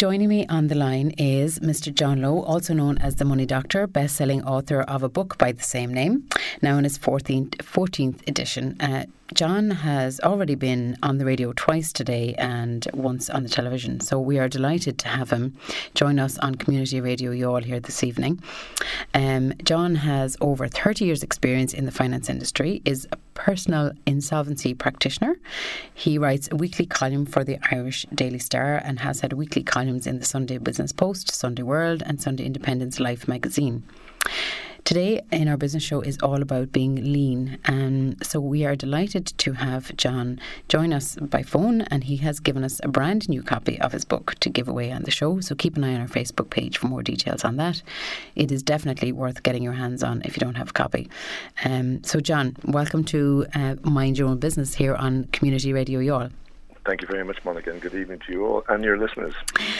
Joining me on the line is Mr. John Lowe, also known as the Money Doctor, best-selling author of a book by the same name, now in its 14th edition. John has already been on the radio twice today and once on the television, so we are delighted to have him join us on Community Radio Youghal here this evening. John has over 30 years' experience in the finance industry, is a personal insolvency practitioner. He writes a weekly column for the Irish Daily Star and has had weekly columns in the Sunday Business Post, Sunday World and Sunday Independent's Life magazine. Today in our business show is all about being lean, and so we are delighted to have John join us by phone, and he has given us a brand new copy of his book to give away on the show, so keep an eye on our Facebook page for more details on that. It is definitely worth getting your hands on if you don't have a copy. So John, welcome to Mind Your Own Business here on Community Radio Youghal. Thank you very much, Monica, and good evening to you all and your listeners.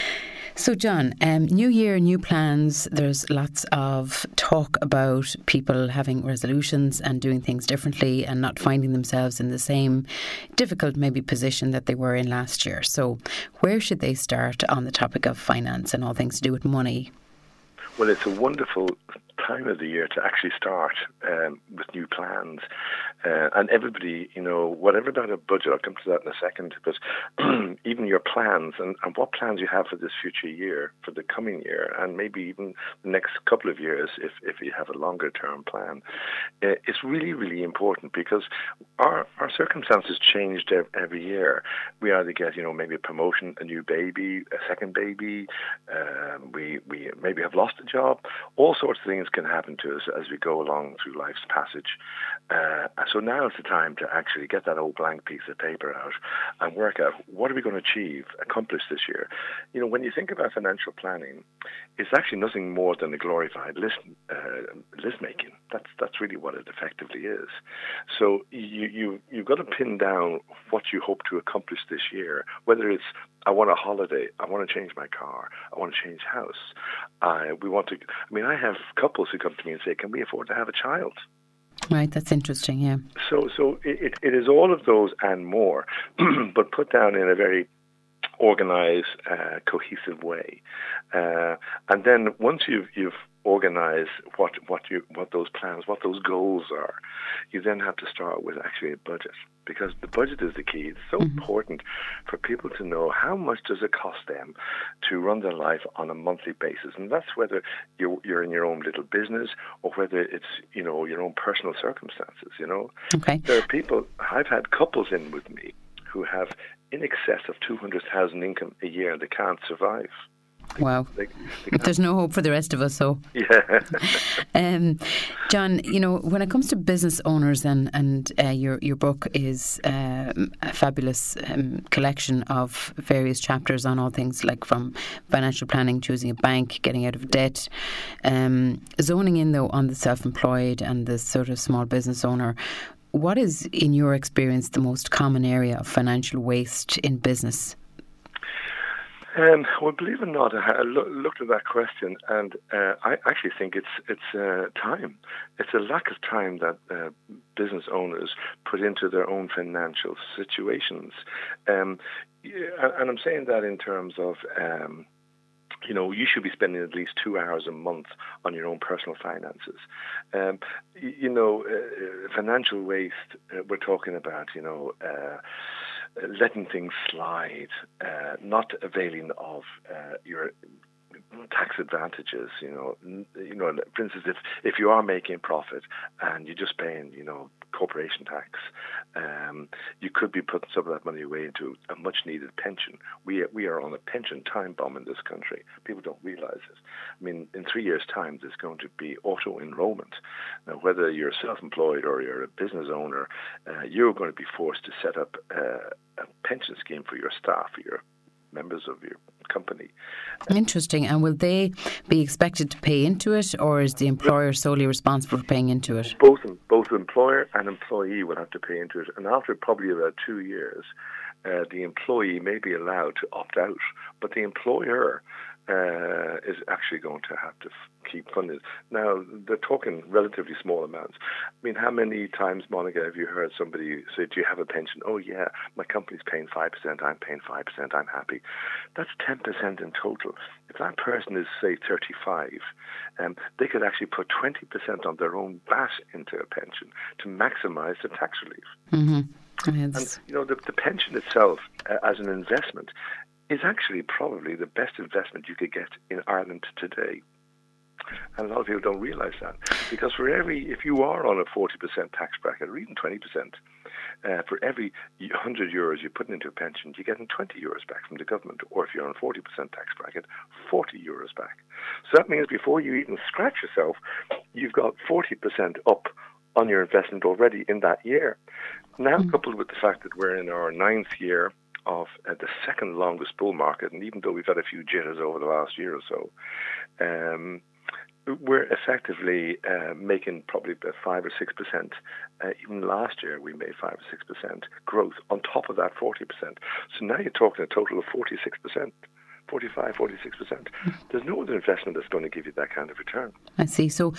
So John, new year, new plans. There's lots of talk about people having resolutions and doing things differently and not finding themselves in the same difficult maybe position that they were in last year. So where should they start on the topic of finance and all things to do with money? Well, it's a wonderful time of the year to actually start with new plans. And everybody, whatever about a budget, I'll come to that in a second, but even your plans and what plans you have for this future year, for the coming year, and maybe even the next couple of years if you have a longer term plan, it's really, really important because our circumstances changed every year. We either get, maybe a promotion, a new baby, a second baby, we maybe have lost a job. All sorts of things can happen to us as we go along through life's passage. So now is the time to actually get that old blank piece of paper out and work out what are we going to accomplish this year. When you think about financial planning, it's actually nothing more than a glorified list making. That's really what it effectively is. So you've got to pin down what you hope to accomplish this year, whether it's I want a holiday, I want to change my car, I want to change house. I have couples who come to me and say, can we afford to have a child? Right, that's interesting, yeah. So it is all of those and more, but put down in a very organized, cohesive way. And then once you've organize what those plans, what those goals are, you then have to start with actually a budget, because the budget is the key. It's so important for people to know how much does it cost them to run their life on a monthly basis, and that's whether you're in your own little business or whether it's your own personal circumstances. Okay. There are people, I've had couples in with me who have in excess of 200,000 income a year and they can't survive. Wow. There's no hope for the rest of us, so. Yeah. John, when it comes to business owners, and your book is a fabulous collection of various chapters on all things like from financial planning, choosing a bank, getting out of debt, zoning in though on the self-employed and the sort of small business owner. What is, in your experience, the most common area of financial waste in business? Well, believe it or not, I looked at that question, and I actually think it's time. It's a lack of time that business owners put into their own financial situations, and I'm saying that in terms of. You should be spending at least 2 hours a month on your own personal finances. Financial waste, we're talking about, letting things slide, not availing of your tax advantages. For instance, if you are making profit and you're just paying, corporation tax, you could be putting some of that money away into a much needed pension. We are on a pension time bomb in this country. People don't realize it. In 3 years' time, there's going to be auto enrollment. Now, whether you're self-employed or you're a business owner, you're going to be forced to set up a pension scheme for your staff, for your members of your company. Interesting. And will they be expected to pay into it, or is the employer solely responsible for paying into it? Both employer and employee will have to pay into it. And after probably about 2 years, the employee may be allowed to opt out, but the employer is actually going to have to keep funding. Now, they're talking relatively small amounts. I mean, how many times, Monica, have you heard somebody say, do you have a pension? Oh, yeah, my company's paying 5%, I'm paying 5%, I'm happy. That's 10% in total. If that person is, say, 35, they could actually put 20% on their own VAT into a pension to maximise the tax relief. Mm-hmm. And, the pension itself, as an investment, is actually probably the best investment you could get in Ireland today. And a lot of people don't realise that. Because if you are on a 40% tax bracket, or even 20%, for every €100 you put into a pension, you're getting €20 back from the government. Or if you're on a 40% tax bracket, €40 back. So that means before you even scratch yourself, you've got 40% up on your investment already in that year. Now, coupled with the fact that we're in our 9th year of the second longest bull market, and even though we've had a few jitters over the last year or so, we're effectively making probably about 5 or 6%. Even last year we made 5 or 6% growth on top of that 40%. So now you're talking a total of 46%. 45, 46%. There's no other investment that's going to give you that kind of return. I see. So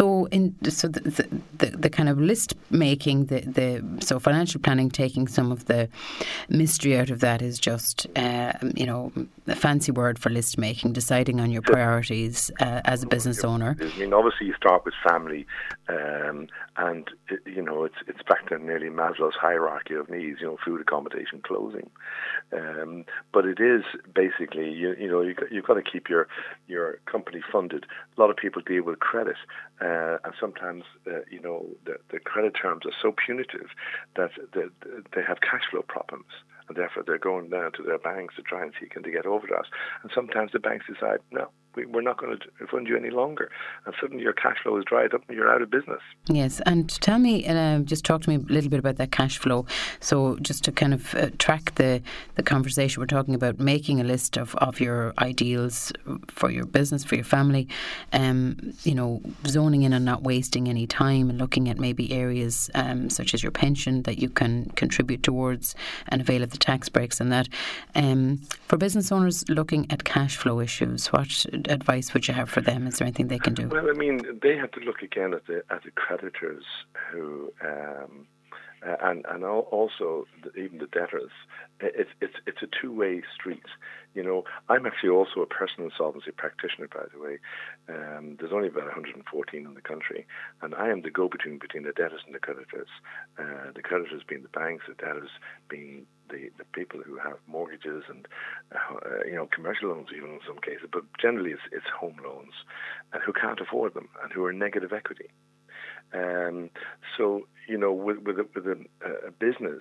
the kind of list making, so financial planning, taking some of the mystery out of that is just a fancy word for list making, deciding on your priorities as a business owner. I mean, obviously you start with family, and it's back to nearly Maslow's hierarchy of needs. Food, accommodation, clothing. But it is basically you've got to keep your company funded. A lot of people deal with credit, and sometimes the credit terms are so punitive that they have cash flow problems, and therefore they're going down to their banks to try and see can they get overdrafts. And sometimes the banks decide, no, we're not going to fund you any longer, and suddenly your cash flow is dried up and you're out of business. Yes, and tell me, just talk to me a little bit about that cash flow. So just to kind of track the conversation, we're talking about making a list of your ideals for your business, for your family, zoning in and not wasting any time, and looking at maybe areas such as your pension that you can contribute towards and avail of the tax breaks and that. For business owners looking at cash flow issues, what advice would you have for them? Is there anything they can do? Well, I mean, they have to look again at the creditors who, and also even the debtors. It's a two-way street. I'm actually also a personal insolvency practitioner, by the way. There's only about 114 in the country, and I am the go-between between the debtors and the creditors. The creditors being the banks, the debtors being the people who have mortgages and commercial loans even in some cases, but generally it's home loans, and who can't afford them and who are negative equity. So with a business,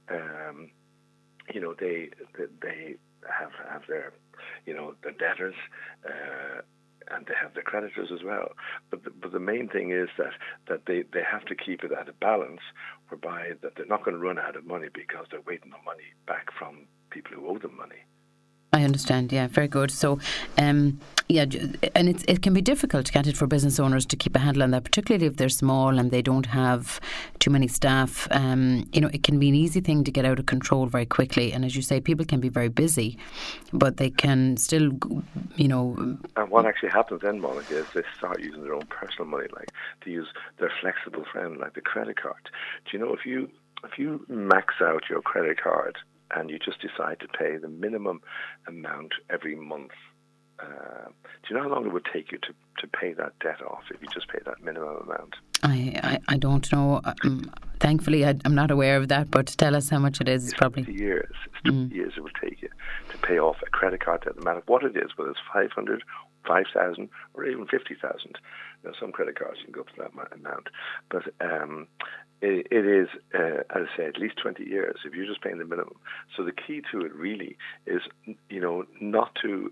they have their the debtors. And they have the creditors as well, but the main thing is that they have to keep it at a balance, whereby that they're not going to run out of money because they're waiting on money back from people who owe them money. I understand. Yeah, very good. So, and it can be difficult, can't it, for business owners to keep a handle on that, particularly if they're small and they don't have too many staff. It can be an easy thing to get out of control very quickly. And as you say, people can be very busy, but they can still, And what actually happens then, Monica, is they start using their own personal money, like to use their flexible friend, like the credit card. Do you know, if you max out your credit card and you just decide to pay the minimum amount every month, do you know how long it would take you to pay that debt off if you just pay that minimum amount? I don't know. Thankfully, I'm not aware of that, but tell us how much it is. It's probably 20 years. It's 20 years it will take you to pay off a credit card debt, no matter what it is, whether it's 500, 5,000, or even 50,000. Some credit cards you can go up to that amount, but it is, as I say, at least 20 years if you're just paying the minimum. So the key to it really is, not to,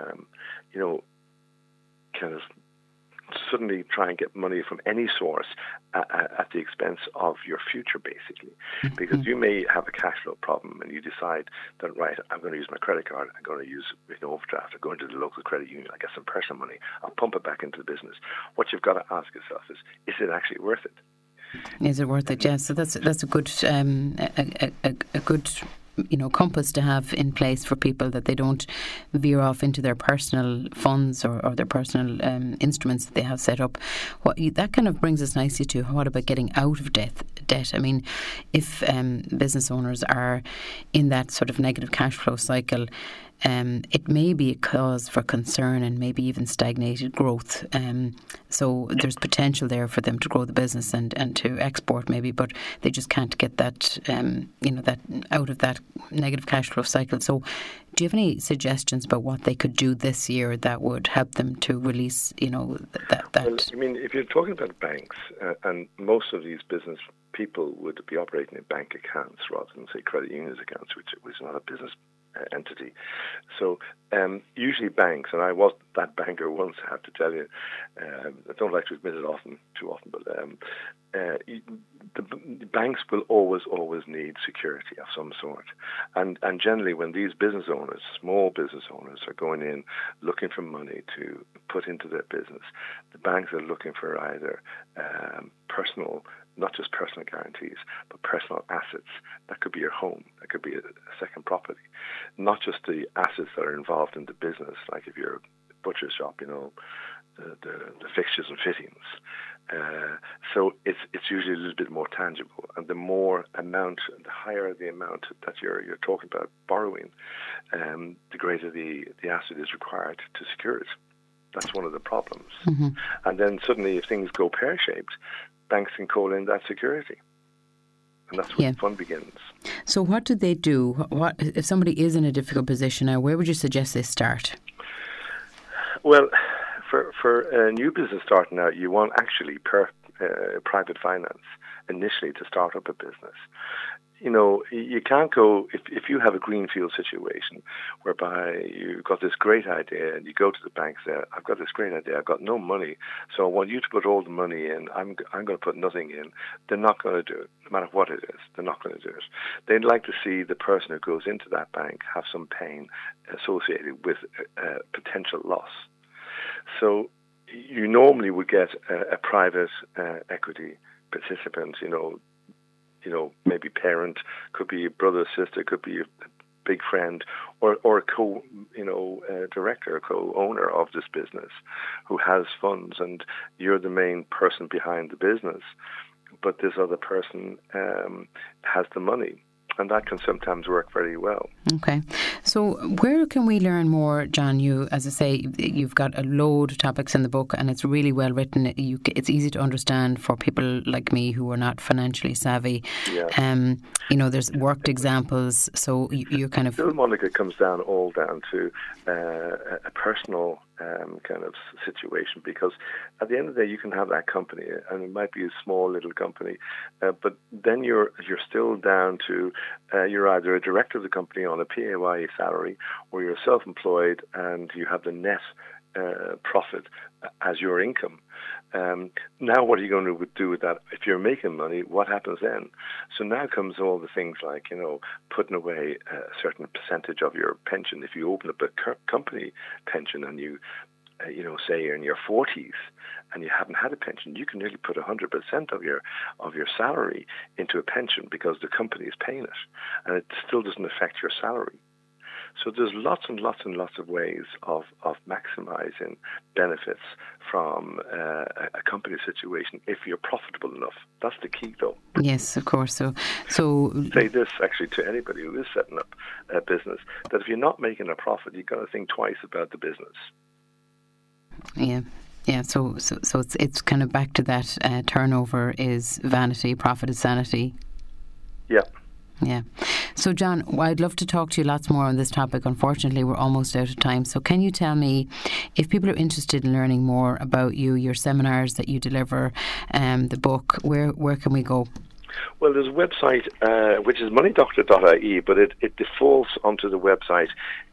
kind of suddenly try and get money from any source at the expense of your future, basically. Because you may have a cash flow problem and you decide that, right, I'm going to use my credit card, I'm going to use an overdraft, I'm going to the local credit union, I get some personal money, I'll pump it back into the business. What you've got to ask yourself is it actually worth it? Is it worth it? Yes. So that's a good compass to have in place for people, that they don't veer off into their personal funds or their personal instruments that they have set up. That kind of brings us nicely to what about getting out of debt? I mean, if business owners are in that sort of negative cash flow cycle, it may be a cause for concern and maybe even stagnated growth. So there's potential there for them to grow the business and to export maybe, but they just can't get that, that out of that negative cash flow cycle. So do you have any suggestions about what they could do this year that would help them to release, that? Well, I mean, if you're talking about banks, and most of these business people would be operating in bank accounts rather than, say, credit unions accounts, which is not a business entity. So usually banks, and I was that banker once, I have to tell you, I don't like to admit it too often, but the banks will always need security of some sort. And generally when these business owners, small business owners, are going in looking for money to put into their business, the banks are looking for either personal, not just personal guarantees, but personal assets. That could be your home. That could be a second property. Not just the assets that are involved in the business, like if you're a butcher shop, the fixtures and fittings. So it's usually a little bit more tangible. And the more amount, the higher the amount that you're talking about borrowing, the greater the asset is required to secure it. That's one of the problems. Mm-hmm. And then suddenly, if things go pear-shaped, banks can call in that security. And that's where the fun begins. So what do they do? What if somebody is in a difficult position now? Where would you suggest they start? Well, for a new business starting out, you want actually private finance initially to start up a business. You can't go, if you have a greenfield situation whereby you've got this great idea and you go to the bank and say, I've got this great idea, I've got no money, so I want you to put all the money in, I'm going to put nothing in. They're not going to do it, no matter what it is. They're not going to do it. They'd like to see the person who goes into that bank have some pain associated with potential loss. So you normally would get a private equity participant, maybe parent, could be a brother, sister, could be a big friend, or a director, a co-owner of this business who has funds, and you're the main person behind the business, but this other person has the money. And that can sometimes work very well. Okay. So where can we learn more, John? You, as I say, you've got a load of topics in the book and it's really well written. It's easy to understand for people like me who are not financially savvy. Yeah. There's worked examples. So you're kind of... Still, Monica, comes all down to a personal kind of situation, because at the end of the day you can have that company and it might be a small little company, but then you're still down to you're either a director of the company on a PAYE salary, or you're self-employed and you have the net profit as your income. Now what are you going to do with that? If you're making money, what happens then? So now comes all the things like, putting away a certain percentage of your pension. If you open up a company pension and you say you're in your 40s and you haven't had a pension, you can nearly put 100% of your salary into a pension because the company is paying it, and it still doesn't affect your salary. So there's lots and lots and lots of ways of maximizing benefits from a company situation if you're profitable enough. That's the key, though. Yes, of course. So say this actually to anybody who is setting up a business, that if you're not making a profit, you've got to think twice about the business. Yeah. Yeah, so it's kind of back to that turnover is vanity, profit is sanity. Yeah. Yeah. So, John, I'd love to talk to you lots more on this topic. Unfortunately, we're almost out of time. So can you tell me, if people are interested in learning more about you, your seminars that you deliver, the book, where can we go? Well, there's a website which is moneydoctor.ie, but it defaults onto the website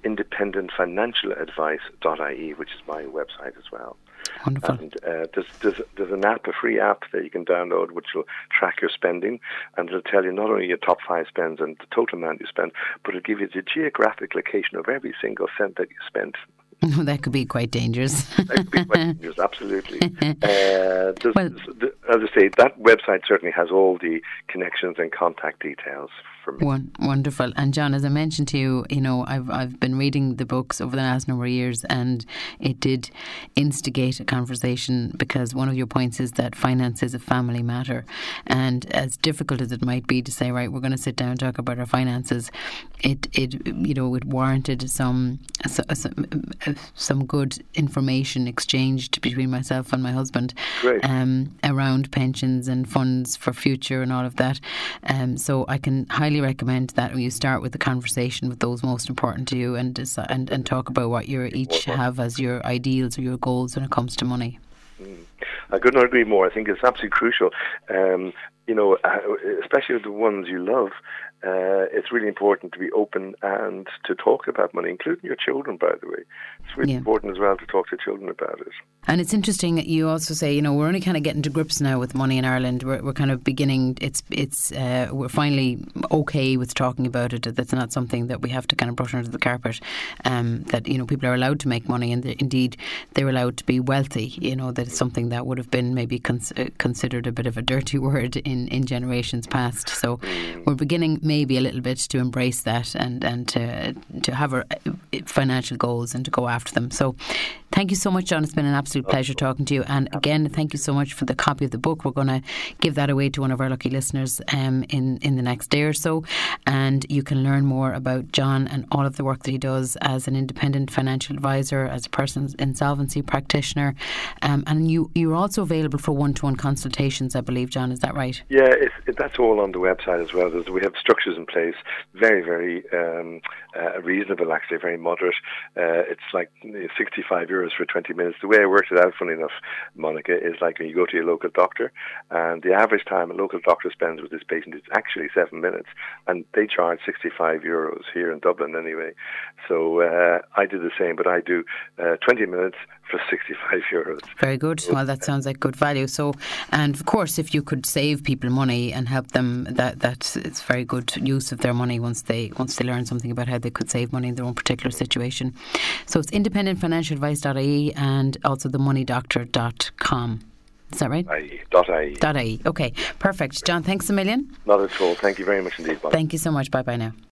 independentfinancialadvice.ie, which is my website as well. Wonderful. And there's an app, a free app that you can download, which will track your spending, and it'll tell you not only your top 5 spends and the total amount you spend, but it'll give you the geographic location of every single cent that you spent That could be quite dangerous. That could be quite dangerous, absolutely. As I say, that website certainly has all the connections and contact details for me. Wonderful. And John, as I mentioned to you, I've been reading the books over the last number of years, and it did instigate a conversation, because one of your points is that finance is a family matter. And as difficult as it might be to say, right, we're going to sit down and talk about our finances, it warranted some good information exchanged between myself and my husband around pensions and funds for future and all of that. So I can highly recommend that when you start with the conversation with those most important to you, and talk about what you each have as your ideals or your goals when it comes to money. I could not agree more. I think it's absolutely crucial. Especially with the ones you love, it's really important to be open and to talk about money, including your children, by the way. It's really important as well to talk to children about it. And it's interesting that you also say, we're only kind of getting to grips now with money in Ireland. We're kind of beginning, we're finally okay with talking about it. That's not something that we have to kind of brush under the carpet. That, people are allowed to make money, and indeed they're allowed to be wealthy. That is something that would have been maybe considered a bit of a dirty word in generations past. So we're beginning maybe a little bit to embrace that and to have our financial goals and to go after them. So thank you so much, John. It's been an absolute pleasure talking to you. And again, thank you so much for the copy of the book. We're going to give that away to one of our lucky listeners in the next day or so. And you can learn more about John and all of the work that he does as an independent financial advisor, as a person's insolvency practitioner. And you're also available for one-to-one consultations, I believe, John. Is that right? Yeah, that's all on the website as well. We have structures in place, very, very reasonable, actually, very moderate. It's like 65 euros for 20 minutes. The way I worked it out, funny enough, Monica, is like when you go to your local doctor, and the average time a local doctor spends with this patient is actually 7 minutes, and they charge 65 euros here in Dublin anyway. So I do the same, but I do 20 minutes for 65 euros. Very good. Well, that sounds like good value. So, and of course, if you could save people money and help them, that's it's very good use of their money once they learn something about how they could save money in their own particular situation. So it's independentfinancialadvice.ie and also themoneydoctor.com. Is that right? .ie. .ie. Okay, perfect. John, thanks a million. Not at all. Thank you very much indeed, Bob. Thank you so much. Bye-bye now.